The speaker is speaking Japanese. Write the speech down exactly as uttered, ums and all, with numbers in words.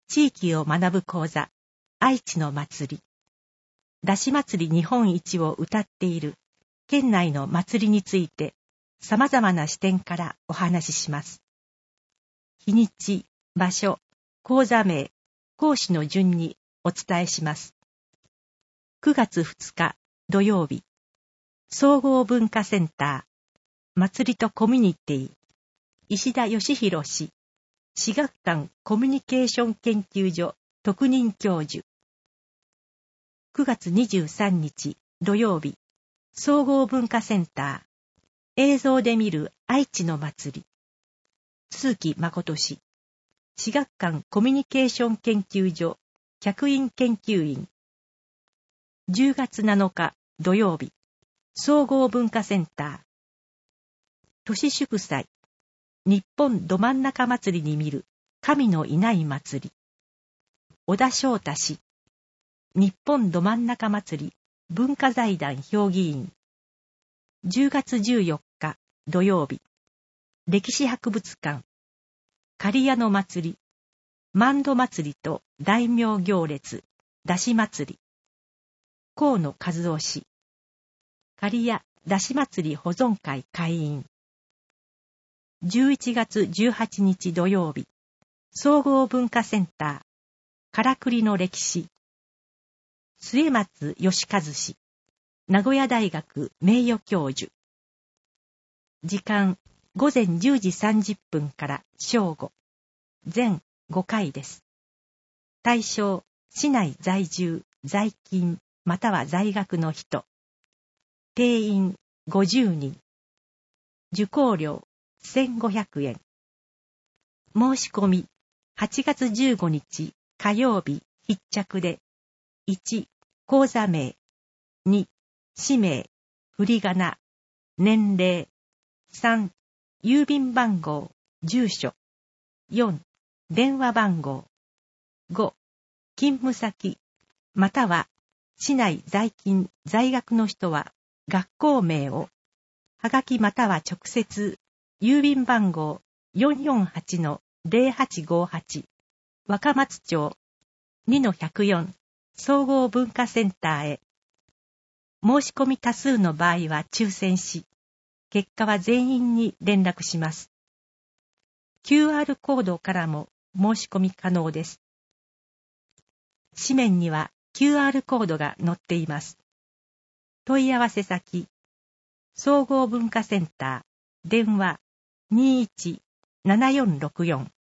地域を学ぶ講座、愛知の祭り。だし祭り日本一を謳っている県内の祭りについて様々な視点からお話しします。日にち、場所、講座名、講師の順にお伝えします。くがつふつか土曜日、総合文化センター、祭りとコミュニティ、石田義弘氏、至学館コミュニケーション研究所特任教授。くがつにじゅうさんにち土曜日、総合文化センター、映像で見る愛知の祭り、鈴木誠氏、至学館コミュニケーション研究所客員研究員。じゅうがつなのか土曜日、総合文化センター、都市祝祭、日本ど真ん中祭りに見る神のいない祭り。小田翔太氏、日本ど真ん中祭り文化財団評議員。じゅうがつじゅうよっか土曜日、歴史博物館、刈谷の祭り、万戸祭りと大名行列、だし祭り。河野和夫氏、刈谷だし祭り保存会会員。じゅういちがつじゅうはちにち土曜日、総合文化センター、からくりの歴史。末松義和氏、名古屋大学名誉教授。時間、ごぜんじゅうじさんじゅっぷんから正午。全ごかいです。対象、市内在住、在勤、または在学の人。定員ごじゅうにん。受講料せんごひゃくえん。申し込みはちがつじゅうごにち火曜日必着で、いち、講座名、に、氏名、振り仮名、年齢、さん、郵便番号、住所、よん、電話番号、ご、勤務先、または市内在勤、在学の人は学校名を、はがきまたは直接、郵便番号 よんよんはちのぜろはちごはち 若松町 にのひゃくよん 総合文化センターへ。申し込み多数の場合は抽選し、結果は全員に連絡します。キューアール コードからも申し込み可能です。紙面には キューアール コードが載っています。問い合わせ先、総合文化センター、電話 にいちななよんろくよん